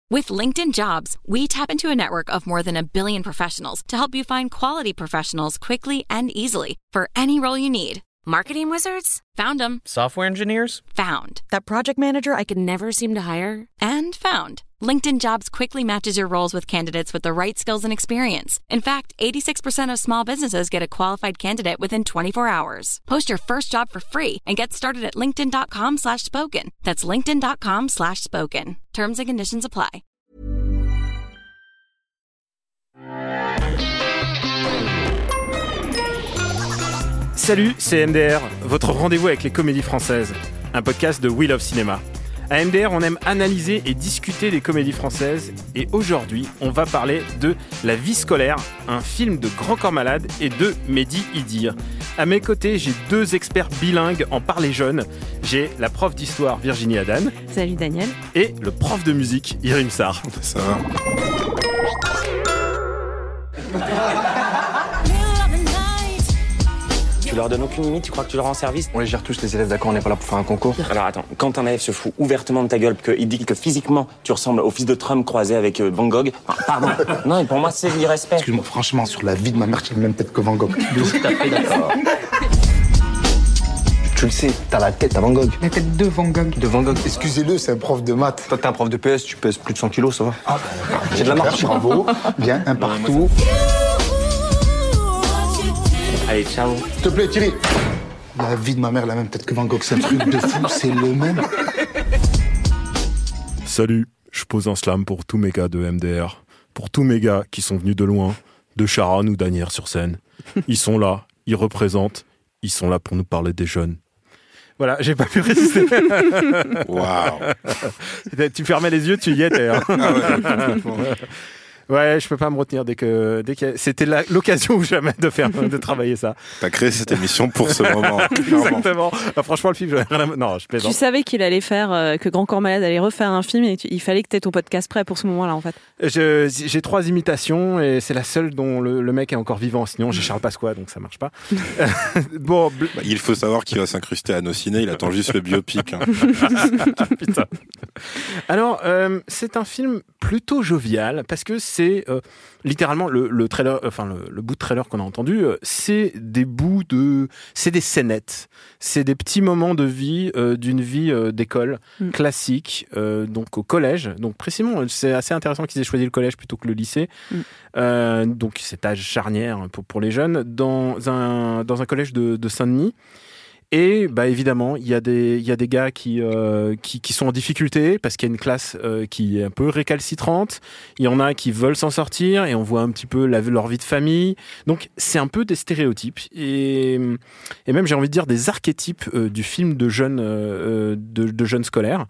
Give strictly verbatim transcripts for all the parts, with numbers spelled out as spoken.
With LinkedIn Jobs, we tap into a network of more than a billion professionals to help you find quality professionals quickly and easily for any role you need. Marketing wizards? Found them. Software engineers? Found. That project manager I could never seem to hire? And found. LinkedIn Jobs quickly matches your roles with candidates with the right skills and experience. In fact, eighty-six percent of small businesses get a qualified candidate within twenty-four hours. Post your first job for free and get started at linkedin.com slash spoken. That's linkedin.com slash spoken. Terms and conditions apply. Salut, c'est M D R, votre rendez-vous avec les comédies françaises, un podcast de We Love Cinéma. À M D R, on aime analyser et discuter des comédies françaises, et aujourd'hui, on va parler de La vie scolaire, un film de Grand Corps Malade et de Mehdi Idir. À mes côtés, j'ai deux experts bilingues en parler jeune. J'ai la prof d'histoire Virginie Adan. Salut Daniel. Et le prof de musique Irim Sarr. Ça va. Tu leur donnes aucune limite, tu crois que tu leur rends service? On les gère tous les élèves, d'accord, on n'est pas là pour faire un concours. Alors attends, quand un élève se fout ouvertement de ta gueule, qu'il dit que physiquement tu ressembles au fils de Trump croisé avec euh, Van Gogh, enfin, pardon, non, et pour moi c'est l'irrespect. Excuse-moi, franchement, sur la vie de ma mère, tu as la même tête que Van Gogh. Tout à fait d'accord. Tu le sais, t'as la tête à Van Gogh. La tête de Van Gogh. De Van Gogh. Excusez-le, c'est un prof de maths. Toi, t'es un prof de P S, tu pèses plus de cent kilos, ça va. Ah, j'ai de la marche. Bravo, bien, un partout. Allez, ciao. S'il te plaît, Thierry. La vie de ma mère, la même tête que Van Gogh, c'est un truc de fou, c'est le même. Salut, je pose un slam pour tous mes gars de M D R, pour tous mes gars qui sont venus de loin, de Charonne ou d'Asnières-sur-Seine. Ils sont là, ils représentent, ils sont là pour nous parler des jeunes. Voilà, j'ai pas pu résister. Waouh. Tu fermais les yeux, tu y étais. Hein. Ah ouais, ouais, je peux pas me retenir dès que, dès que c'était la, l'occasion ou jamais de faire, de travailler ça. T'as créé cette émission pour ce moment. Exactement. Ah, franchement, le film, j'aurais rien à... Non, je plaisante. Tu savais qu'il allait faire, euh, que Grand Corps Malade allait refaire un film et tu, il fallait que tu aies ton podcast prêt pour ce moment-là, en fait. Je, j'ai trois imitations et c'est la seule dont le, le mec est encore vivant. Sinon, j'ai Charles Pasqua, donc ça marche pas. bon, bl- Bah, il faut savoir qu'il va s'incruster à nos ciné. Il attend juste le biopic. Hein. Putain. Alors, euh, c'est un film plutôt jovial parce que c'est euh, littéralement le, le trailer, enfin le, le bout de trailer qu'on a entendu, euh, c'est des bouts de, c'est des scénettes, c'est des petits moments de vie euh, d'une vie euh, d'école mm. classique, euh, donc au collège. Donc précisément, c'est assez intéressant qu'ils aient choisi le collège plutôt que le lycée. Mm. Euh, donc cet âge charnière pour pour les jeunes dans un dans un collège de, de Saint-Denis. Et bah évidemment, il y a des il y a des gars qui euh, qui qui sont en difficulté parce qu'il y a une classe euh, qui est un peu récalcitrante. Il y en a qui veulent s'en sortir et on voit un petit peu la, leur vie de famille. Donc c'est un peu des stéréotypes et et même j'ai envie de dire des archétypes euh, du film de jeunes euh, de, de jeunes scolaires.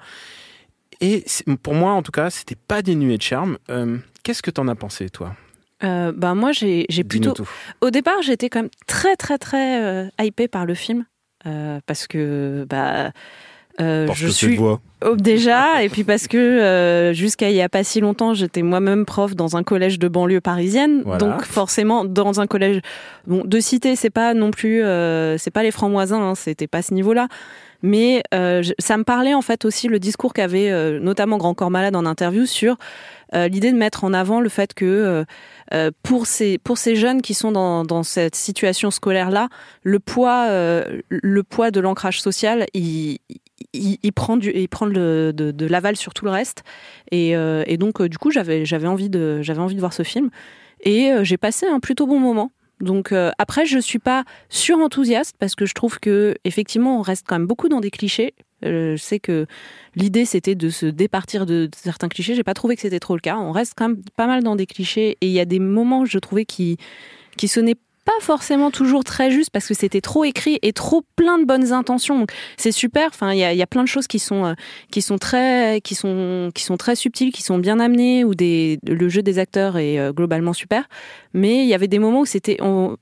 Et pour moi en tout cas, c'était pas dénué de charme. Euh, qu'est-ce que t'en as pensé toi? Euh, bah moi j'ai j'ai plutôt tout. Au départ, j'étais quand même très très très euh, hypée par le film. Euh, parce que bah euh, parce je que suis voix. Oh, déjà et puis parce que euh, jusqu'à il y a pas si longtemps j'étais moi-même prof dans un collège de banlieue parisienne, voilà. Donc forcément dans un collège bon de cité, c'est pas non plus euh, c'est pas les francs-moisins, hein, c'était pas ce niveau-là, mais euh, je, ça me parlait en fait aussi le discours qu'avait euh, notamment Grand Corps Malade en interview sur euh, l'idée de mettre en avant le fait que euh, euh, pour ces pour ces jeunes qui sont dans dans cette situation scolaire là, le poids euh, le poids de l'ancrage social, il il, il prend du il prend le, de, de l'aval sur tout le reste et, euh, et donc euh, du coup j'avais j'avais envie de j'avais envie de voir ce film et euh, j'ai passé un plutôt bon moment. Donc euh, après je suis pas surenthousiaste parce que je trouve que effectivement on reste quand même beaucoup dans des clichés. Euh, je sais que l'idée c'était de se départir de, de certains clichés. J'ai pas trouvé que c'était trop le cas. On reste quand même pas mal dans des clichés et il y a des moments je trouvais qui qui sonnaient pas forcément toujours très juste parce que c'était trop écrit et trop plein de bonnes intentions. Donc c'est super. Enfin, il y a, y a plein de choses qui sont euh, qui sont très qui sont qui sont très subtiles, qui sont bien amenées, où des le jeu des acteurs est euh, globalement super. Mais il y avait des moments où c'était on,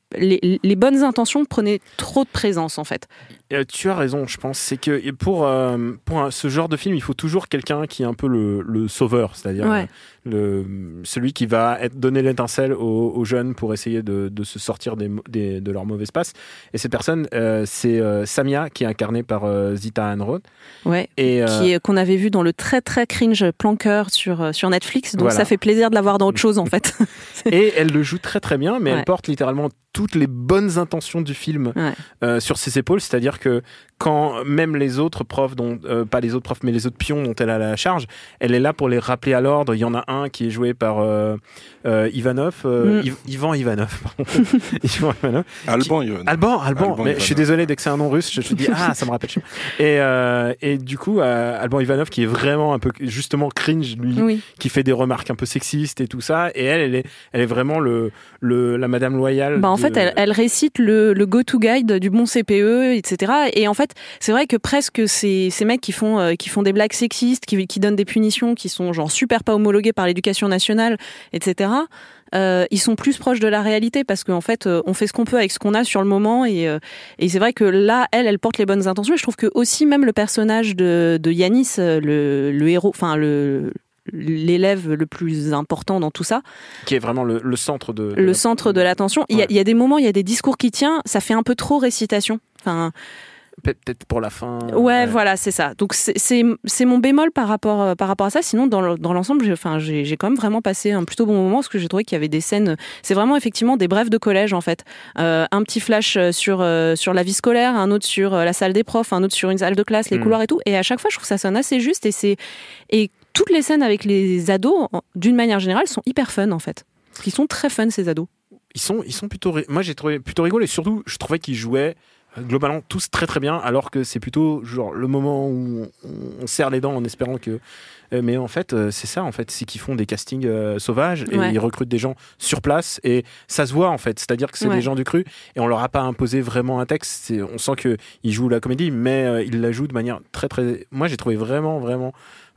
les, les bonnes intentions prenaient trop de présence en fait. Euh, tu as raison, je pense. C'est que pour, euh, pour un, ce genre de film, il faut toujours quelqu'un qui est un peu le, le sauveur, c'est-à-dire Ouais. le, celui qui va être, donner l'étincelle aux, aux jeunes pour essayer de, de se sortir des, des, de leur mauvaise passe. Et cette personne, euh, c'est euh, Samia, qui est incarnée par euh, Zita Hanroth. Ouais. Et, euh, Qui est, qu'on avait vu dans le très très cringe Planqueur sur, sur Netflix, donc Voilà. ça fait plaisir de la voir dans autre chose en fait. Et elle le joue très très bien, mais Ouais. elle porte littéralement toutes les bonnes intentions du film Ouais. euh, sur ses épaules, c'est-à-dire que quand même les autres profs, dont, euh, pas les autres profs, mais les autres pions dont elle a la charge, elle est là pour les rappeler à l'ordre. Il y en a un qui est joué par euh, euh, Ivanov, euh, Mm. Iv- Ivan Ivanov, pardon. Ivan Ivanov. Alban, il Alban, Alban, Alban mais Ivanov. je suis désolé, dès que c'est un nom russe, je te dis, ah, ça me rappelle. Et, euh, et du coup, euh, Alban Ivanov, qui est vraiment un peu, justement, cringe, lui, Oui. qui fait des remarques un peu sexistes et tout ça, et elle, elle est, elle est vraiment le, le, la madame loyale. Bah en de- fait, elle, elle récite le, le go-to guide du bon C P E, et cetera. Et en fait, c'est vrai que presque ces, ces mecs qui font, euh, qui font des blagues sexistes, qui, qui donnent des punitions, qui sont genre super pas homologuées par l'éducation nationale, et cetera. Euh, ils sont plus proches de la réalité parce qu'en fait, euh, on fait ce qu'on peut avec ce qu'on a sur le moment. Et, euh, et c'est vrai que là, elle, elle porte les bonnes intentions. Et je trouve que aussi même le personnage de, de Yanis, euh, le, le héros, enfin le l'élève le plus important dans tout ça, qui est vraiment le, le centre de, de le la- centre de l'attention. Il y, a, Ouais. il y a des moments, il y a des discours qui tient, ça fait un peu trop récitation. Enfin, Peut- peut-être pour la fin. ouais, voilà, c'est ça. Donc c'est c'est c'est mon bémol par rapport euh, par rapport à ça. Sinon, dans le- dans l'ensemble, j'ai enfin j'ai j'ai quand même vraiment passé un plutôt bon moment parce que j'ai trouvé qu'il y avait des scènes. C'est vraiment effectivement des brefs de collège en fait. Euh, un petit flash sur euh, sur la vie scolaire, un autre sur euh, la salle des profs, un autre sur une salle de classe, les Mm. couloirs et tout. Et à chaque fois, je trouve que ça sonne assez juste et c'est et toutes les scènes avec les ados, en- d'une manière générale, sont hyper fun en fait. Parce qu'ils sont très fun ces ados. Ils sont, ils sont plutôt. ri- Moi, j'ai trouvé plutôt rigolo et surtout, je trouvais qu'ils jouaient euh, globalement tous très très bien, alors que c'est plutôt genre le moment où on, on serre les dents en espérant que. euh, Mais en fait, euh, c'est ça, en fait, c'est qu'ils font des castings euh, sauvages et Ouais. ils recrutent des gens sur place et ça se voit en fait. C'est-à-dire que c'est Ouais. des gens du cru et on leur a pas imposé vraiment un texte. C'est- On sent que ils jouent la comédie, mais euh, ils la jouent de manière très très. Moi, j'ai trouvé vraiment vraiment.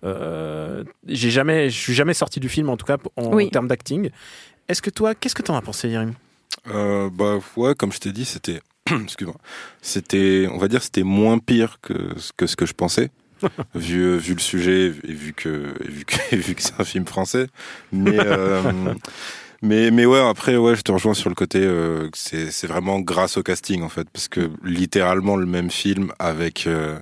Euh, j'ai jamais, je suis jamais sorti du film en tout cas en, Oui. en termes d'acting. Est-ce que toi, qu'est-ce que t'en as pensé, Jérémy? Euh, bah ouais, comme je t'ai dit, c'était, excuse-moi, c'était, on va dire, c'était moins pire que que ce que je pensais, vu vu le sujet et vu que et vu que et vu que c'est un film français. Mais euh, mais mais ouais, après ouais, je te rejoins sur le côté, euh, que c'est c'est vraiment grâce au casting en fait, parce que littéralement le même film avec euh,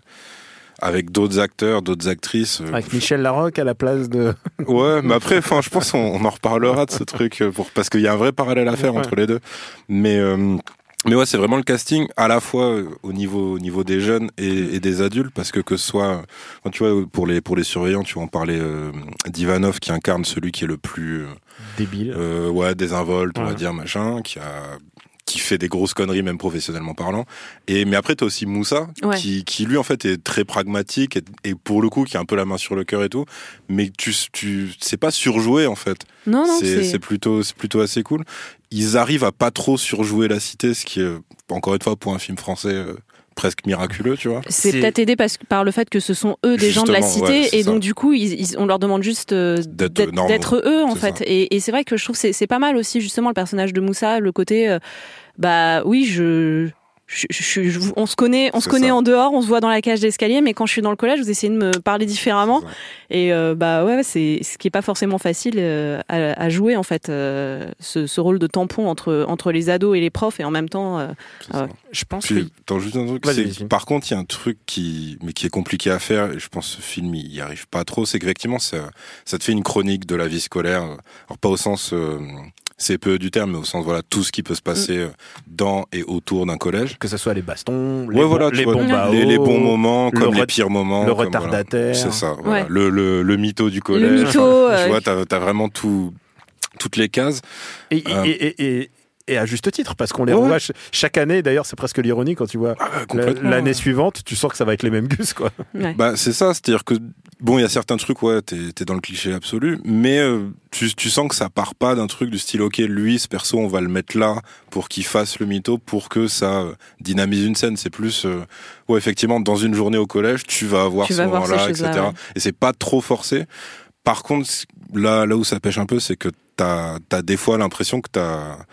avec d'autres acteurs, d'autres actrices. euh, Avec Michel Larocque à la place de. Ouais, mais après, enfin, je pense qu'on on en reparlera de ce truc euh, pour parce qu'il y a un vrai parallèle à faire Ouais. entre les deux. Mais euh, mais ouais, c'est vraiment le casting à la fois euh, au niveau au niveau des jeunes et, et des adultes, parce que que ce soit, enfin, tu vois, pour les pour les surveillants, tu vas en parler euh, d'Ivanov qui incarne celui qui est le plus Débile. euh, ouais désinvolte, on va Ouais. dire machin, qui a qui fait des grosses conneries même professionnellement parlant. Et mais après t'as aussi Moussa Ouais. qui qui lui en fait est très pragmatique et, et pour le coup qui a un peu la main sur le cœur et tout, mais tu tu c'est pas surjoué en fait. Non, non, c'est c'est c'est plutôt c'est plutôt assez cool. Ils arrivent à pas trop surjouer la cité, ce qui est encore une fois pour un film français euh, presque miraculeux, tu vois. C'est C'est- peut-être aidé parce, par le fait que ce sont eux des gens de la Justement, cité ouais, c'est et donc ça. du coup ils, ils- on leur demande juste euh, D'être d'être normaux. d'être eux en C'est fait ça. et, et c'est vrai que je trouve que c'est c'est pas mal aussi justement le personnage de Moussa, le côté euh, bah oui je je, je- je- on se connaît, on se C'est connaît ça. en dehors, on se voit dans la cage d'escalier, mais quand je suis dans le collège, vous essayez de me parler différemment. C'est ça. Et euh, bah ouais, c'est ce qui est pas forcément facile euh, à, à jouer en fait, euh, ce, ce rôle de tampon entre entre les ados et les profs, et en même temps, euh, C'est Ah ça. ouais. Je pense Puis, que. attends, juste un truc. Vas-y, c'est- vas-y. Par contre, il y a un truc qui, mais qui est compliqué à faire, et je pense que ce film il y arrive pas trop, c'est qu'effectivement, ça, ça te fait une chronique de la vie scolaire. Alors pas au sens euh, C P E du terme, mais au sens voilà tout ce qui peut se passer euh, dans et autour d'un collège. Que ce soit les bastons, les, Ouais, bons, voilà, tu les vois, bons baos, les, les bons moments, le comme les ret- pires moments, le comme, retardataire. voilà. C'est ça. Voilà. Ouais. Le, le le mytho du collège. le mytho. Enfin, euh, tu vois, t'as t'as vraiment tout, toutes les cases. Et, et, Euh. et, et, et- et à juste titre, parce qu'on les Ouais. revoit ch- chaque année. D'ailleurs, c'est presque l'ironie quand tu vois Ah, ouais, la- complètement. l'année suivante, tu sens que ça va être les mêmes gus, quoi. ouais. Bah c'est ça, c'est-à-dire que bon, il y a certains trucs, ouais, t'es t'es dans le cliché absolu, mais euh, tu, tu sens que ça part pas d'un truc du style, ok, lui, ce perso, on va le mettre là pour qu'il fasse le mytho, pour que ça euh, dynamise une scène. C'est plus, euh, ouais, effectivement, dans une journée au collège, tu vas avoir Tu ce vas voir ces moment-là, choses-là, et cetera. ouais. Et c'est pas trop forcé. Par contre, là, là où ça pêche un peu, c'est que t'as, t'as des fois l'impression que t'as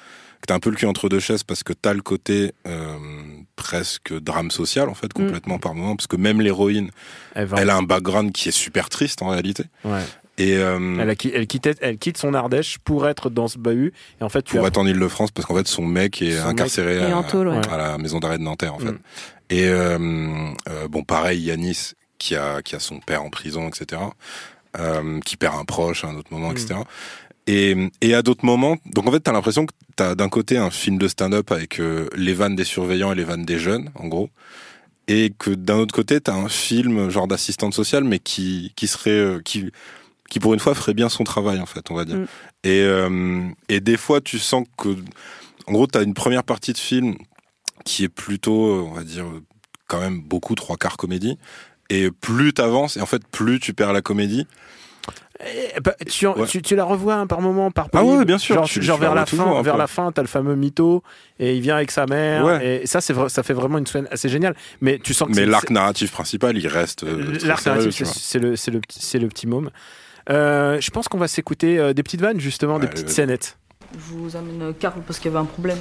que t'as un peu le cul entre deux chaises parce que t'as le côté euh, presque drame social en fait complètement mmh. par moment parce que même l'héroïne, elle, elle a un background qui est super triste en réalité. Ouais. Et euh, elle, a, elle, quittait, elle quitte son Ardèche pour être dans ce bahut et en fait tu pour as... être en Île-de-France parce qu'en fait son mec est son incarcéré mec à, en tôle, ouais. à la maison d'arrêt de Nanterre en fait. Mmh. Et euh, euh, bon pareil Yanis qui a qui a son père en prison et cetera. Euh, qui perd un proche à un autre moment, mmh. et cetera. Et, et à d'autres moments, donc en fait, t'as l'impression que t'as d'un côté un film de stand-up avec euh, les vannes des surveillants et les vannes des jeunes, en gros, et que d'un autre côté, t'as un film genre d'assistante sociale, mais qui qui serait euh, qui qui pour une fois ferait bien son travail, en fait, on va dire. Mmh. Et euh, et des fois, tu sens que, en gros, t'as une première partie de film qui est plutôt, on va dire, quand même beaucoup trois quarts comédie. Et plus t'avances, et en fait, plus tu perds la comédie. Eh, bah, tu, ouais. tu, tu la revois hein, par moment, par ah ouais, bien sûr. Genre, tu, genre tu vers la fin, vers peu. la fin, t'as le fameux mytho et il vient avec sa mère. Ouais. Et ça, c'est vrai, ça fait vraiment une scène assez géniale. Mais tu sens que mais c'est, l'arc c'est... narratif principal, il reste. Euh, l'arc sérieux, narratif, c'est, c'est le, c'est le, c'est le petit môme. Euh, je pense qu'on va s'écouter euh, des petites vannes justement, ouais, des petites scénettes. Je vous amène Karl parce qu'il y avait un problème.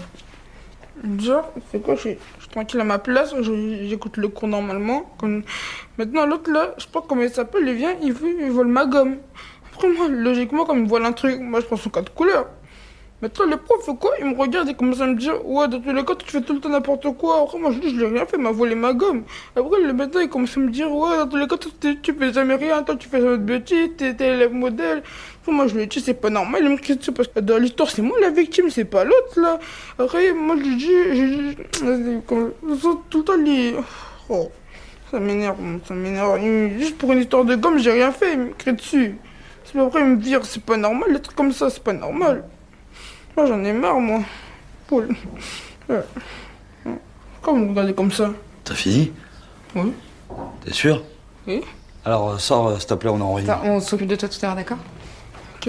Genre, c'est quoi, je suis, je suis tranquille à ma place, je, j'écoute le cours normalement. Comme... Maintenant, l'autre là, je sais pas comment il s'appelle, il vient, il, veut, il vole ma gomme. Après, moi, logiquement, comme il vole un truc, moi je prends son code couleur. Maintenant, le prof fait quoi? Il me regarde et commence à me dire, ouais, dans tous les cas, tu fais tout le temps n'importe quoi. Après, moi je dis, je l'ai rien fait, il m'a volé ma gomme. Après, le matin, il commence à me dire, ouais, dans tous les cas, tu, tu fais jamais rien, toi, tu fais jamais de bêtises, t'es, t'es élève modèle. Après, moi, je lui dis, c'est pas normal, il me crie dessus parce que dans l'histoire, c'est moi la victime, c'est pas l'autre, là. Après, moi, je lui dis, je, je, tout le temps, il... Oh, ça m'énerve, ça m'énerve. Juste pour une histoire de gomme, j'ai rien fait, il me crie dessus. C'est après, il me vire, c'est pas normal, des trucs comme ça, c'est pas normal. Moi, j'en ai marre, moi. Paul. Ouais. Pourquoi vous me regardez comme ça? T'as fini? Oui. T'es sûr? Oui. Alors, sors, s'il te plaît, on est en réunion. On s'occupe de toi tout à l'heure, d'accord? Ok.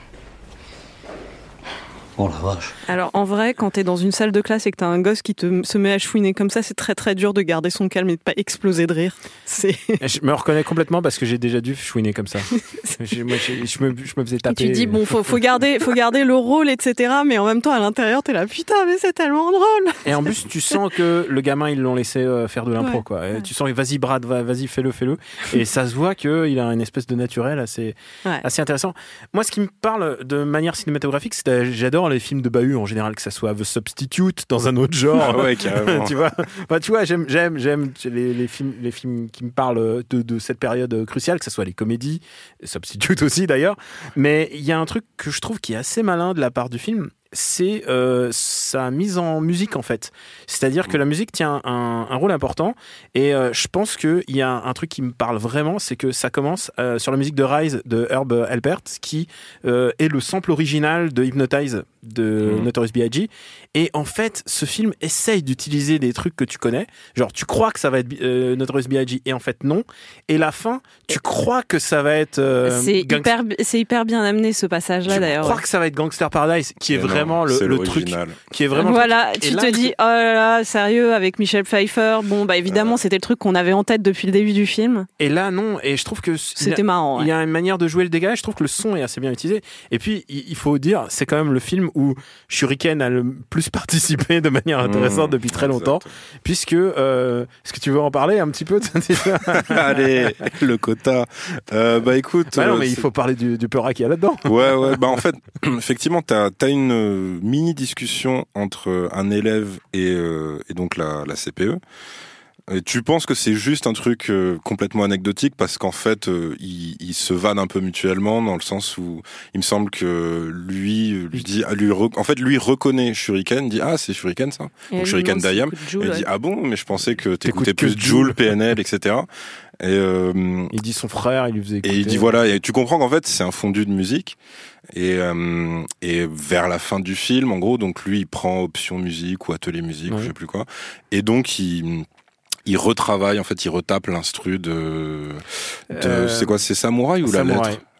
Oh la vache. Alors en vrai, quand t'es dans une salle de classe et que t'as un gosse qui te, se met à chouiner comme ça, c'est très très dur de garder son calme et de pas exploser de rire. C'est... Je me reconnais complètement parce que j'ai déjà dû chouiner comme ça. je, moi, je, je, me, je me faisais taper. Et tu dis, bon, faut, faut, garder, faut garder le rôle, et cetera. Mais en même temps, à l'intérieur, t'es là, putain, mais c'est tellement drôle. Et en plus, tu sens que le gamin, ils l'ont laissé faire de l'impro, ouais, quoi. Ouais. Tu sens, vas-y, Brad, vas-y, fais-le, fais-le. Et ça se voit qu'il a une espèce de naturel assez, ouais. assez intéressant. Moi, ce qui me parle de manière cinématographique, c'est j'adore les films de bahut en général, que ça soit The Substitute dans un autre genre. Ah ouais, carrément. tu vois, enfin, tu vois, j'aime, j'aime, j'aime les, les films, les films qui me parlent de, de cette période cruciale, que ça soit les comédies, Substitute aussi d'ailleurs. Mais il y a un truc que je trouve qui est assez malin de la part du film. C'est euh, sa mise en musique en fait. C'est-à-dire que la musique tient un, un rôle important et euh, je pense qu'il y a un, un truc qui me parle vraiment, c'est que ça commence euh, sur la musique de Rise de Herb Alpert qui euh, est le sample original de Hypnotize de mmh. Notorious B I G et en fait ce film essaye d'utiliser des trucs que tu connais, genre tu crois que ça va être euh, Notorious B I G et en fait non, et la fin tu crois que ça va être euh, c'est, gang... hyper, c'est hyper bien amené ce passage là tu d'ailleurs. Tu crois ouais. que ça va être Gangster Paradise qui est, est vraiment le, le truc qui est vraiment voilà, tu te dis oh là là, sérieux avec Michel Pfeiffer. Bon bah évidemment, euh... c'était le truc qu'on avait en tête depuis le début du film. Et là non, et je trouve que c'était marrant. Il ouais. y a une manière de jouer le dégât, je trouve que le son est assez bien utilisé. Et puis il faut dire, c'est quand même le film où Shuriken a le plus participé de manière intéressante mmh, depuis très longtemps, exact. Puisque euh, est-ce que tu veux en parler un petit peu? Allez, le quota. Euh, bah écoute, bah non, euh, mais il faut parler du, du Peura qu'il y a là-dedans. Ouais ouais, bah en fait effectivement t'as t'as une mini discussion entre un élève et, euh, et donc la, la C P E. Et tu penses que c'est juste un truc euh, complètement anecdotique parce qu'en fait euh, ils, ils se vannent un peu mutuellement dans le sens où il me semble que lui lui dit lui en fait lui reconnaît Shuriken, dit ah c'est Shuriken ça, et donc Shuriken Dayam, il ouais. dit ah bon mais je pensais que t'écoutais plus Jul, P N L, et cetera. Et euh, il dit son frère, il lui faisait écouter. Et il dit voilà, et tu comprends qu'en fait c'est un fondu de musique. Et euh, et vers la fin du film, en gros, donc lui il prend option musique ou atelier musique, ouais. ou je sais plus quoi. Et donc il il retravaille, en fait, il retape l'instru de, de euh, c'est quoi, c'est Samouraï ou Samouraï. La Lettre?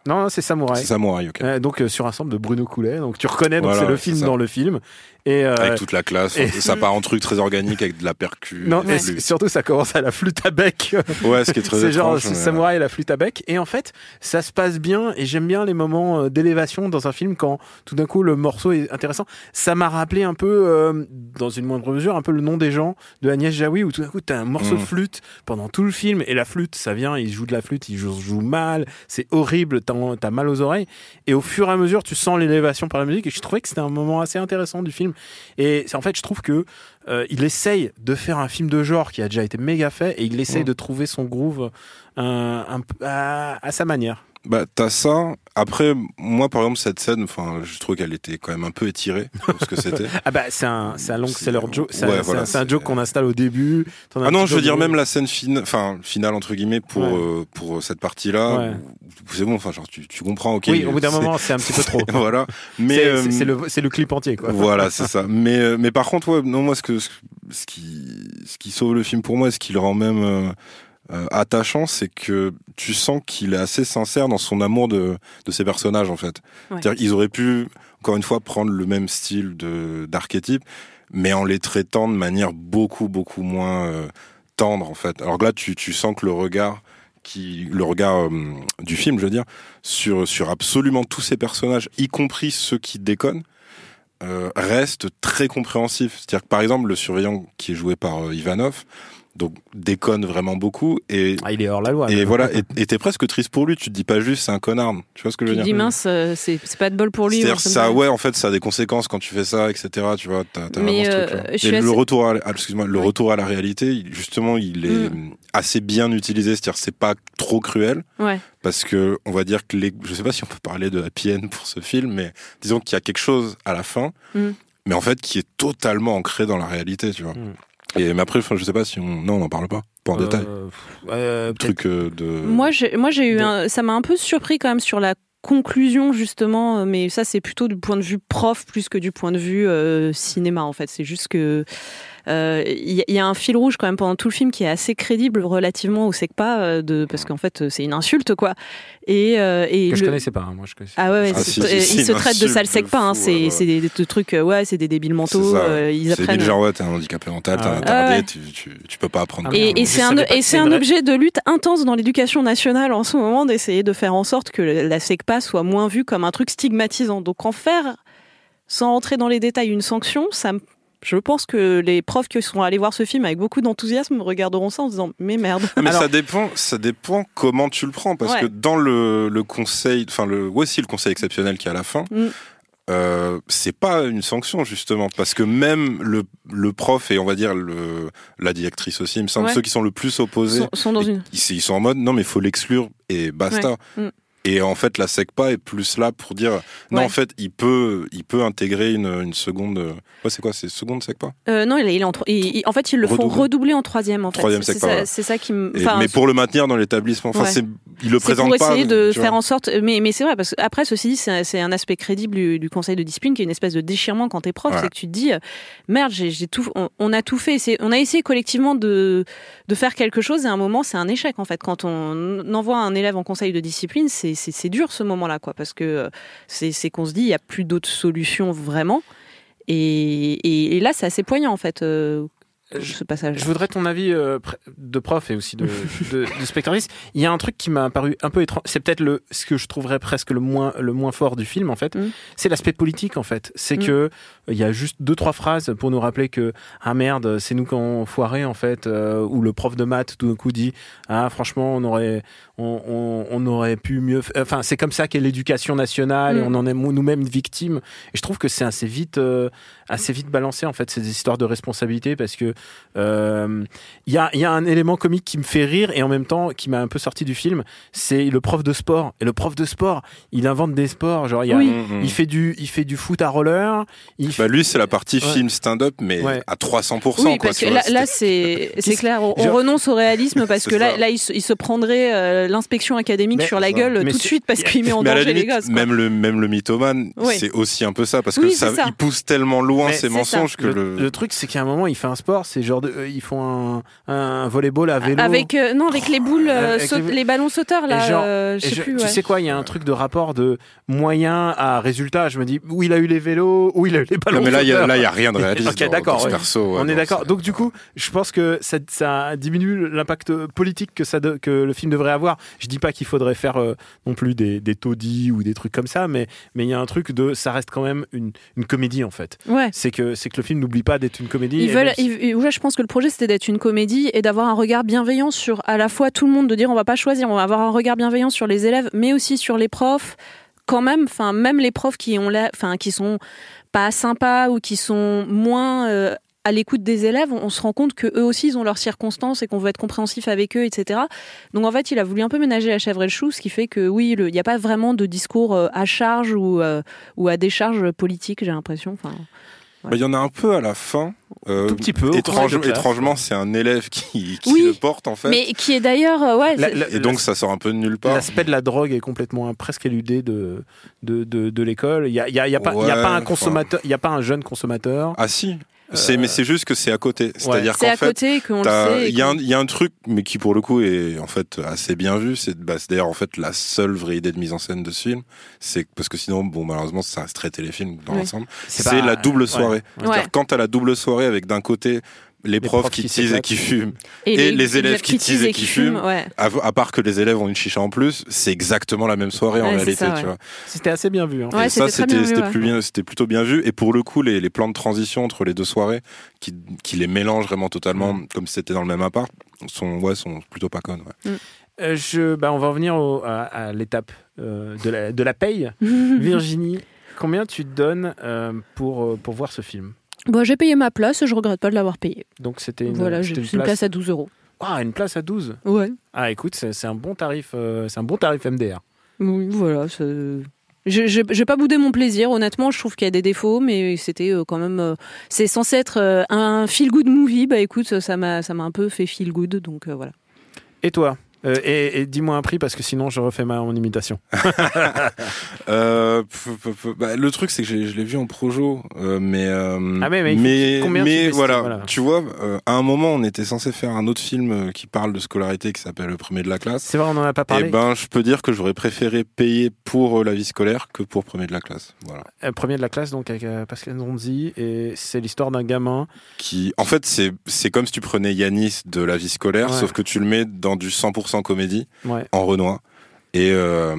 Non, c'est Samouraï. C'est Samouraï, ok. Euh, donc euh, sur un sample de Bruno Coulet, donc tu reconnais, donc Voilà, c'est le c'est film ça. dans le film. Et euh, avec toute la classe, et... ça part en truc très organique avec de la percu. Non, mais plus. surtout ça commence à la flûte à bec. Ouais, ce qui est très c'est étrange. genre mais... c'est Samouraï et la flûte à bec. Et en fait, ça se passe bien et j'aime bien les moments d'élévation dans un film quand tout d'un coup le morceau est intéressant. Ça m'a rappelé un peu, euh, dans une moindre mesure, un peu Le Nom des gens de Agnès Jaoui où tout d'un coup t'as un morceau mmh. de flûte pendant tout le film et la flûte, ça vient, il joue de la flûte, il joue, joue mal, c'est horrible, t'as, t'as mal aux oreilles. Et au fur et à mesure, tu sens l'élévation par la musique et je trouvais que c'était un moment assez intéressant du film. Et en fait, je trouve que euh, il essaye de faire un film de genre qui a déjà été méga fait et il essaye mmh. de trouver son groove un, un, à, à sa manière. Bah, t'as ça. Après, moi, par exemple, cette scène, enfin, je trouve qu'elle était quand même un peu étirée pour ce que c'était. Ah bah, c'est un, c'est un long seller joke. C'est, ouais, un, voilà, c'est un joke qu'on installe au début. Ah non, je veux dire même la scène finale, enfin, finale entre guillemets pour ouais. euh, pour cette partie-là. Ouais. Où, c'est bon, enfin, genre, tu, tu comprends, ok. Oui, au bout d'un moment, c'est un petit peu trop. Voilà. Mais c'est, euh, c'est, c'est le, c'est le clip entier, quoi. Voilà, c'est ça. Mais euh, mais par contre, ouais, non, moi, ce que ce, ce qui ce qui sauve le film pour moi, ce qui le rend même euh, Euh, attachant, c'est que tu sens qu'il est assez sincère dans son amour de, de ses personnages, en fait. Ouais. C'est-à-dire qu'ils auraient pu, encore une fois, prendre le même style de, d'archétype, mais en les traitant de manière beaucoup, beaucoup moins euh, tendre, en fait. Alors que là, tu, tu sens que le regard, qui, le regard euh, du film, je veux dire, sur, sur absolument tous ces personnages, y compris ceux qui déconnent, euh, reste très compréhensif. C'est-à-dire que, par exemple, le surveillant qui est joué par euh, Ivanov, donc déconne vraiment beaucoup et ah, il est hors la loi. Et là. voilà, et, et t'es presque triste pour lui. Tu te dis pas juste c'est un connard. Tu vois ce que je veux tu dire? Tu dis mince, euh, c'est c'est pas de bol pour lui. C'est-à-dire ça, ouais, en fait, ça a des conséquences quand tu fais ça, et cetera. Tu vois, t'as, t'as vraiment euh, ce truc. Je Et suis le assez... retour, à, excuse-moi, le oui. retour à la réalité, il, justement, il est mm. assez bien utilisé. C'est-à-dire c'est pas trop cruel. Ouais. Parce que on va dire que les, je sais pas si on peut parler de happy end pour ce film, mais disons qu'il y a quelque chose à la fin, mm. mais en fait qui est totalement ancré dans la réalité, tu vois. Mm. Et mais après, enfin, je sais pas si on, non, on n'en parle pas, pas en euh, détail. Euh, truc euh, de. Moi, j'ai, moi, j'ai eu de... un, ça m'a un peu surpris quand même sur la conclusion justement, mais ça c'est plutôt du point de vue prof plus que du point de vue euh, cinéma en fait. C'est juste que il euh, y, y a un fil rouge quand même pendant tout le film qui est assez crédible relativement au Secpa euh, de parce qu'en fait c'est une insulte quoi. Et, euh, et que le... je connaissais pas, hein, moi je connaissais. Ah ouais, ouais ah, c'est, si, si, ils se traitent de sale Secpa, hein, c'est, ouais. c'est des, des trucs ouais, c'est des débiles mentaux. Euh, ils c'est apprennent. C'est genre ouais, t'es un handicapé mental, t'es un attardé, ah ouais. tu, tu, tu peux pas apprendre. Et, et c'est un et c'est un objet de lutte intense dans l'éducation nationale en ce moment d'essayer de faire en sorte que la Secpa soit moins vue comme un truc stigmatisant. Donc en faire, sans rentrer dans les détails, une sanction, ça me je pense que les profs qui sont allés voir ce film avec beaucoup d'enthousiasme regarderont ça en se disant mais merde. Mais Alors... ça dépend, ça dépend comment tu le prends parce ouais. que dans le, le conseil, enfin le, ouais, si le conseil exceptionnel qui est à la fin, mm. euh, c'est pas une sanction justement parce que même le, le prof et on va dire le, la directrice aussi, il me semble, ouais. ceux qui sont le plus opposés, sont, sont dans une... ils, ils sont en mode non mais faut l'exclure et basta. Ouais. Mm. Et en fait, la Secpa est plus là pour dire non, ouais. en fait, il peut, il peut intégrer une, une seconde. Ouais, c'est quoi, c'est seconde Secpa euh, Non, il est, il est en, il, il, en fait, ils le Redouble. font redoubler en troisième. En fait, troisième c'est, Secpa. C'est, ouais. ça, c'est ça qui me. Mais pour le maintenir dans l'établissement, enfin, ouais. c'est, il le c'est présente pas. pas. Pour essayer de faire vois. en sorte. Mais, mais c'est vrai parce que après, ceci dit, c'est, c'est un aspect crédible du, du conseil de discipline qui est une espèce de déchirement quand t'es prof, ouais. c'est que tu te dis merde, j'ai, j'ai tout, on, on a tout fait. C'est, on a essayé collectivement de de faire quelque chose et à un moment, c'est un échec en fait. Quand on envoie un élève en conseil de discipline, c'est c'est, c'est dur ce moment-là, quoi, parce que C'est, c'est qu'on se dit il n'y a plus d'autres solutions vraiment et, et, et là c'est assez poignant en fait euh, je, ce passage. Je voudrais ton avis euh, de prof et aussi de, de, de spectatrice. Il y a un truc qui m'a paru un peu étrange, c'est peut-être le, ce que je trouverais presque le moins, le moins fort du film en fait, mm. c'est l'aspect politique en fait. C'est mm. que il y a juste deux trois phrases pour nous rappeler que ah merde c'est nous qui avons foiré en fait, euh, où le prof de maths tout d'un coup dit ah franchement on aurait on, on, on aurait pu mieux f... enfin c'est comme ça qu'est l'éducation nationale mm. et on en est nous-mêmes victimes et je trouve que c'est assez vite euh, assez vite balancé en fait ces histoires de responsabilité parce que il euh, y a il y a un élément comique qui me fait rire et en même temps qui m'a un peu sorti du film, c'est le prof de sport et le prof de sport il invente des sports genre il y a, oui. il, il fait du il fait du foot à roller il bah lui c'est la partie ouais. film stand-up mais ouais. à trois cents pour cent oui quoi, parce que là, là c'est c'est clair on, genre... on renonce au réalisme parce que là là il se, il se prendrait euh, l'inspection académique mais, sur la gueule mais tout de suite parce qu'il met en danger limite, les gosses quoi. même le même le mythomane oui. c'est aussi un peu ça parce que oui, ça, ça il pousse tellement loin mais ces mensonges ça. que le, le le truc c'est qu'à un moment il fait un sport c'est genre de, euh, ils font un, un volleyball à vélo. Avec euh, non, avec les boules, euh, Avec saute, les... les ballons sauteurs là. Genre, euh, je sais je, plus. Tu ouais. sais quoi, il y a un truc de rapport de moyen à résultat. Je me dis où il a eu les vélos, où il a eu les ballons. Non, mais là, il y a, sauteurs. là, il y a rien de réaliste. Ok, dans, d'accord. dans ce Ouais. perso, ouais, On est non, d'accord. c'est- Donc du coup, je pense que ça, ça diminue l'impact politique que ça, de, que le film devrait avoir. Je dis pas qu'il faudrait faire euh, non plus des, des taudis ou des trucs comme ça, mais mais il y a un truc de, ça reste quand même une, une comédie en fait. Ouais. C'est que c'est que le film n'oublie pas d'être une comédie. Ils et veulent, même si- ils- ouais, je pense que le projet c'était d'être une comédie et d'avoir un regard bienveillant sur à la fois tout le monde, de dire on va pas choisir, on va avoir un regard bienveillant sur les élèves, mais aussi sur les profs. Quand même, enfin même les profs qui ont l'air, enfin qui sont pas sympas ou qui sont moins euh, à l'écoute des élèves, on, on se rend compte que eux aussi ils ont leurs circonstances et qu'on veut être compréhensif avec eux, et cetera. Donc en fait, il a voulu un peu ménager la chèvre et le chou, ce qui fait que oui, il n'y a pas vraiment de discours euh, à charge ou euh, ou à décharge politique, j'ai l'impression. Enfin. Bah, il y en a un peu à la fin. Euh, Tout petit peu, au Étrange, conseil de classe. étrangement, c'est un élève qui, qui Oui, le porte en fait. Mais qui est d'ailleurs, euh, ouais. La- c'est- la- Et donc ça sort un peu de nulle part. L'aspect de la drogue est complètement presque éludé de, de, de, de l'école. Il n'y a, il y a, il y a, pas- il y a Ouais, pas un enfin. consommateur, il y a pas un jeune consommateur. Ah si, c'est, mais c'est juste que c'est à côté. C'est-à-dire c'est qu'en à fait, côté qu'on le t'as- sait. et il y, a un- qu'on- il y a un truc, mais qui pour le coup est en fait assez bien vu. C'est, bah, c'est d'ailleurs en fait la seule vraie idée de mise en scène de ce film. C'est que- parce que sinon, bon, malheureusement, ça reste très téléfilm dans Oui. l'ensemble. C'est C'est, pas- la double ouais. soirée. C'est-à-dire Ouais. quand t'as la double soirée avec d'un côté les, profs, qui, teasent et s'éclatent. qui fument, et les élèves qui teasent et qui fument. ouais. à, à part que les élèves ont une chicha en plus, c'est exactement la même soirée en Ouais, c'est réalité. ça, ouais. tu vois. C'était assez bien vu. Hein. Ouais, Et ça, c'était très bien vu, c'était ouais. plus bien, c'était plutôt bien vu. Et pour le coup, les, les plans de transition entre les deux soirées, qui, qui les mélangent vraiment totalement, Mm. comme si c'était dans le même appart, sont, ouais, sont plutôt pas connes. Ouais. Euh, je, bah, on va revenir au- à, à l'étape euh, de, la, de la paye. Virginie, combien tu te donnes euh, pour, euh, pour voir ce film? Bon, j'ai payé ma place et je regrette pas de l'avoir payé. Donc c'était une, Voilà, c'était j'ai une une place à douze euros. Ah, une place à douze. Ouais. Ah, écoute, c'est, c'est un bon tarif, euh, c'est un bon tarif M D R. Oui, voilà. c'est- Je je- j'ai pas boudé mon plaisir. Honnêtement, je trouve qu'il y a des défauts, mais c'était euh, quand même. euh, c'est censé être euh, un feel good movie. Bah écoute, ça m'a ça m'a un peu fait feel good, donc euh, voilà. Et toi? Euh, et, et dis-moi un prix parce que sinon je refais ma mon imitation. Euh, p- p- p- bah, le truc, c'est que j'ai- je l'ai vu en projo, euh, mais euh, Ah, mais- mais il faut- mais, combien tu mais fais, voilà, voilà. tu vois, euh, à un moment, on était censé faire un autre film euh, qui parle de scolarité, qui s'appelle Le Premier de la classe. C'est vrai, on en a pas Et parlé. ben, je peux dire que j'aurais préféré payer pour euh, la vie scolaire que pour Premier de la classe. Voilà. Euh, premier de la classe, donc avec euh, Pascal Nronzi, et c'est l'histoire d'un gamin. Qui, en fait, c'est c'est comme si tu prenais Yanis de la vie scolaire, Ouais. sauf que tu le mets dans du cent pour cent comédie, Ouais. en Renoir. Et, euh,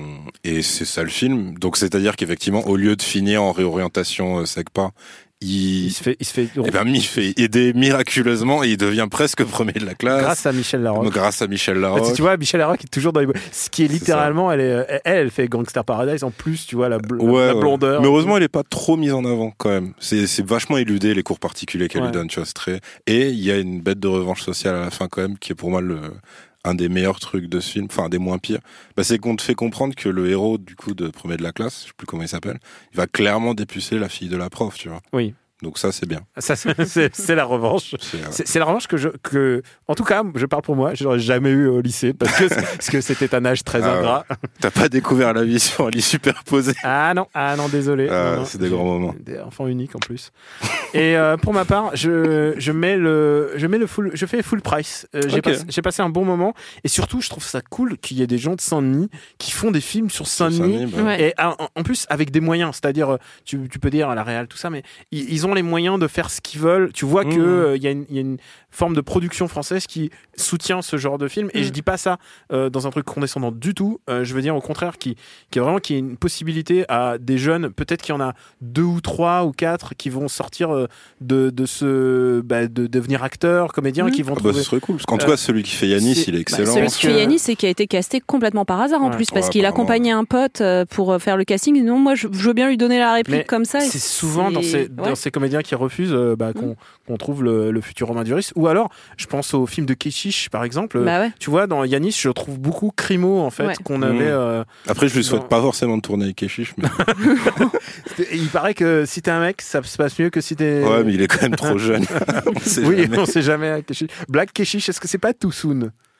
et c'est ça le film. Donc, c'est-à-dire qu'effectivement, au lieu de finir en réorientation euh, SECPA, il, Il se fait, il se fait eh ben, il fait aider miraculeusement et il devient presque premier de la classe. grâce à Michel Larocque. Grâce à Michel Bah, Larocque. tu vois, Michel Larocque est toujours dans les. Ce qui est C'est littéralement, elle, est, elle, elle fait Gangster Paradise en plus, tu vois, la, bl- Ouais, la ouais. blondeur. Mais heureusement, elle est pas trop mise en avant quand même. C'est, c'est vachement éludé les cours particuliers qu'elle Ouais. lui donne, tu vois, c'est très. Et il y a une bête de revanche sociale à la fin quand même, qui est pour moi le un des meilleurs trucs de ce film, enfin un des moins pires. Bah, c'est qu'on te fait comprendre que le héros du coup de Premier de la classe, je sais plus comment il s'appelle, il va clairement dépuceler la fille de la prof, tu vois. Oui. Donc ça c'est bien. Ça, c'est, c'est- c'est la revanche. C'est, euh, C'est, c'est la revanche que je, que, en tout cas, je parle pour moi, je n'aurais jamais eu au lycée parce que, parce que c'était un âge très Ah ouais. ingrat. T'as pas découvert la vie sur un lit superposé. Ah non, ah non, désolé. Ah, Non, non, c'est des j'ai- grands moments. Des enfants uniques en plus. Et euh, pour ma part, je, je mets le, je mets le full, je fais full price. Euh, j'ai, Ok. passé, j'ai passé un bon moment et surtout, je trouve ça cool qu'il y ait des gens de Saint-Denis qui font des films sur Saint-Denis. Saint-Denis, bah, Ouais. Et en, en plus avec des moyens, c'est-à-dire euh, tu, tu peux dire à la Real tout ça, mais ils, ils ont les moyens de faire ce qu'ils veulent. Tu vois que Mmh. euh, il y, a une- il y a une forme de production française qui soutient ce genre de film. Et Mmh. je dis pas ça euh, dans un truc condescendant du tout. Euh, je veux dire au contraire qui, qui est vraiment qui est une possibilité à des jeunes, peut-être qu'il y en a deux ou trois ou quatre qui vont sortir euh, de, de ce, bah, de devenir acteurs, comédiens, Mmh. qui vont ah bah, trouver. ce serait cool. Parce qu'en Euh, tout cas, celui qui fait Yanis, c'est- il est bah, excellent. Celui qui que- fait Yanis, c'est qui a été casté complètement par hasard en Ouais. plus, parce Ouais, qu'il apparemment. accompagnait un pote euh, pour euh, faire le casting. Non, moi, je, je veux bien lui donner la réplique Mais comme ça. et C'est souvent dans ces, ouais. dans ces comédiens qui refusent euh, bah, qu'on, qu'on trouve le, le futur Romain Duris. Ou alors, je pense au film de Keshish, par exemple. Bah ouais. Tu vois, dans Yanis, je trouve beaucoup Crimo, en fait, Ouais. qu'on Mmh. avait. euh, Après, je lui souhaite dans- pas forcément de tourner avec Keshish, mais c'était- il paraît que si t'es un mec, ça se passe mieux que si t'es. ouais, mais il est quand même trop jeune. On sait oui, jamais. on sait jamais. Keshish. Black Keshish, est-ce que c'est pas too soon?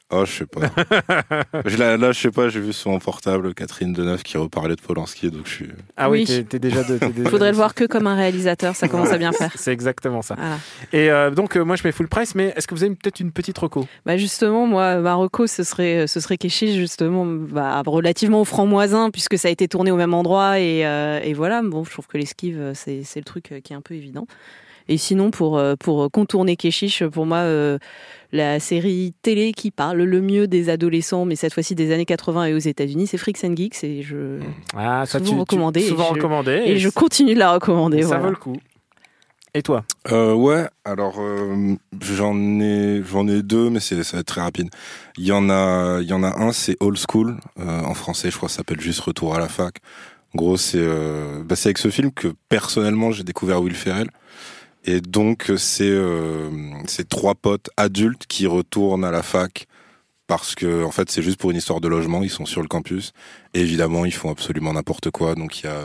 Oh, je sais pas. je, là, là, je sais pas, j'ai vu sur mon portable Catherine Deneuve qui reparlait de Polanski, donc je suis... Ah oui, Oui. t'es, t'es déjà... De, t'es déjà Faudrait le voir que comme un réalisateur, ça commence à bien faire. C'est exactement ça. Voilà. Et euh, donc, euh, moi, je mets full price, mais est-ce que vous avez peut-être une petite reco? Bah justement, moi, Marocco, ce serait, ce serait Keshish, justement, bah, relativement au franc-moisin, puisque ça a été tourné au même endroit, et, euh, et voilà. Bon, je trouve que l'esquive, c'est, c'est le truc qui est un peu évident. Et sinon, pour, pour contourner Keshish, pour moi, euh, la série télé qui parle le mieux des adolescents, mais cette fois-ci des années quatre-vingts et aux États-Unis, c'est Freaks and Geeks, et je Ah, ça, souvent tu, recommandé, tu, souvent et je- recommandé. et je continue de la recommander. Ça voilà. vaut le coup. Et toi? Euh, ouais, alors euh, j'en ai j'en ai deux, mais c'est ça va être très rapide. Il y en a il y en a un, c'est Old School euh, en français, je crois que ça s'appelle juste Retour à la fac. En gros, c'est euh, bah, c'est avec ce film que personnellement j'ai découvert Will Ferrell. Et donc c'est euh, c'est trois potes adultes qui retournent à la fac parce que en fait c'est juste pour une histoire de logement, ils sont sur le campus et évidemment ils font absolument n'importe quoi. Donc il y a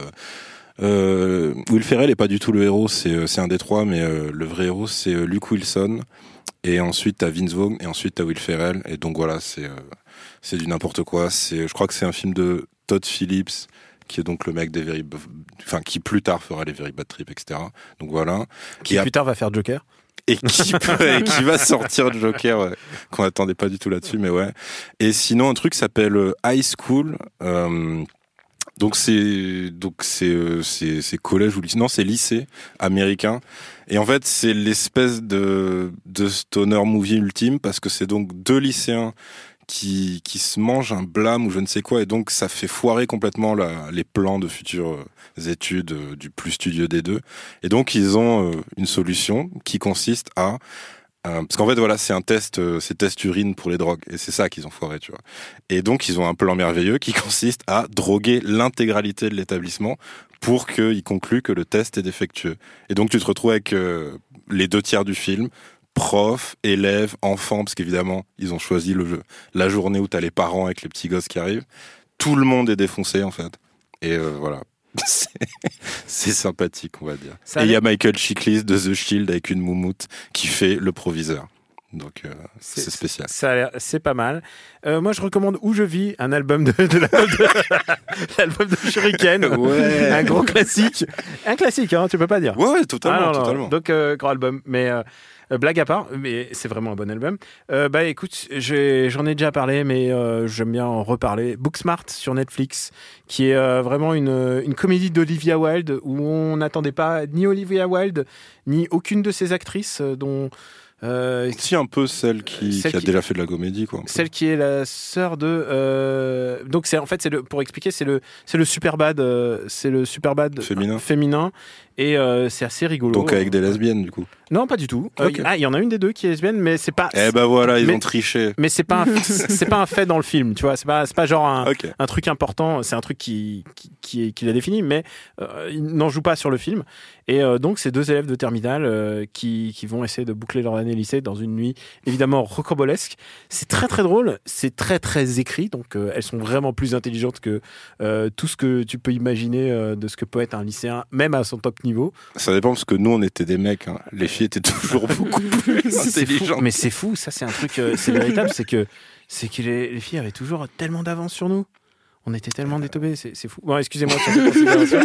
euh, Will Ferrell est pas du tout le héros, c'est c'est un des trois, mais euh, le vrai héros c'est euh, Luke Wilson, et ensuite t'as Vince Vaughn, et ensuite t'as Will Ferrell, et donc voilà, c'est euh, c'est du n'importe quoi. C'est, je crois que c'est un film de Todd Phillips, qui est donc le mec des Very, enfin qui plus tard fera les Very Bad Trip, et cetera. Donc voilà. Qui Et plus tard va faire Joker? et qui, et qui va sortir de Joker, ouais, qu'on attendait pas du tout là-dessus, mais ouais. Et sinon, un truc s'appelle euh, High School. Euh, donc c'est donc c'est euh, c'est c'est collège ou lycée, non, c'est lycée américain. Et en fait, c'est l'espèce de de stoner movie ultime, parce que c'est donc deux lycéens qui qui se mangent un blâme ou je ne sais quoi, et donc ça fait foirer complètement la, les plans de futures études euh, du plus studieux des deux. Et donc ils ont euh, une solution qui consiste à euh, parce qu'en fait voilà, c'est un test, euh, c'est test urine pour les drogues, et c'est ça qu'ils ont foiré, tu vois. Et donc ils ont un plan merveilleux qui consiste à droguer l'intégralité de l'établissement pour qu'ils concluent que le test est défectueux. Et donc tu te retrouves avec euh, les deux tiers du film, profs, élèves, enfants, parce qu'évidemment, ils ont choisi le jeu. La journée où t'as les parents avec les petits gosses qui arrivent, tout le monde est défoncé, en fait. Et euh, voilà. c'est, c'est sympathique, on va dire. Ça Et il y a Michael Chiklis de The Shield avec une moumoute qui fait le proviseur. Donc, euh, c'est, c'est spécial. Ça a l'air, c'est pas mal. Euh, moi, je recommande Où je vis, un album de, de, l'album de, l'album de Shuriken. Ouais. Un gros classique. Un classique, hein, tu peux pas dire. Ouais, totalement, ah, non, non. totalement. Donc, euh, grand album. Mais, euh, Euh, blague à part, mais c'est vraiment un bon album. Euh, bah écoute, j'ai, j'en ai déjà parlé, mais euh, j'aime bien en reparler. Booksmart sur Netflix, qui est euh, vraiment une, une comédie d'Olivia Wilde, où on n'attendait pas ni Olivia Wilde, ni aucune de ses actrices, euh, dont... Euh, si un peu celle qui, celle qui a qui, déjà fait de la comédie, quoi. Celle qui est la sœur de. Euh, donc c'est en fait c'est le pour expliquer c'est le c'est le Superbad euh, c'est le Superbad féminin. féminin et euh, c'est assez rigolo. Donc avec des lesbiennes du coup. Non, pas du tout. Okay. Euh, ah, il y en a une des deux qui est lesbienne, mais c'est pas. Eh ben voilà, ils mais, ont triché. Mais c'est pas un, c'est pas un fait dans le film, tu vois. C'est pas c'est pas genre un, okay. un truc important. C'est un truc qui qui qui, qui l'a défini, mais euh, il n'en joue pas sur le film. Et euh, donc ces deux élèves de terminale euh, qui qui vont essayer de boucler leur année lycée dans une nuit évidemment rocambolesque. C'est très très drôle. C'est très très écrit. Donc euh, elles sont vraiment plus intelligentes que euh, tout ce que tu peux imaginer euh, de ce que peut être un lycéen, même à son top niveau. Ça dépend parce que nous on était des mecs. Hein. Les filles étaient toujours beaucoup plus intelligentes. Mais c'est fou, ça c'est un truc, euh, c'est véritable, c'est que c'est que les, les filles avaient toujours tellement d'avance sur nous. On était tellement détobés, c'est, c'est fou. Bon, excusez-moi sur cette considération.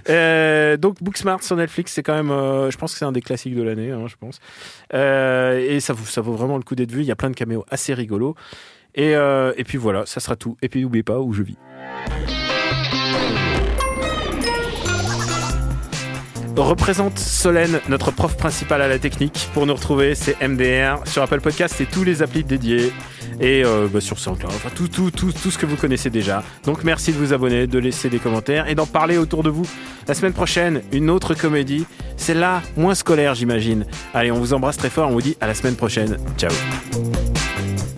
euh, donc, Booksmart sur Netflix, c'est quand même, euh, je pense que c'est un des classiques de l'année, hein, je pense. Euh, et ça vaut, ça vaut vraiment le coup d'être vu. Il y a plein de caméos assez rigolos. Et, euh, et puis voilà, ça sera tout. Et puis n'oubliez pas Où je vis. Représente Solène, notre prof principal à la technique. Pour nous retrouver, c'est M D R sur Apple Podcast et tous les applis dédiés. Et euh, bah sur SoundCloud, enfin tout, tout, tout, tout ce que vous connaissez déjà. Donc merci de vous abonner, de laisser des commentaires et d'en parler autour de vous. La semaine prochaine, une autre comédie, celle-là moins scolaire j'imagine. Allez, on vous embrasse très fort, on vous dit à la semaine prochaine. Ciao.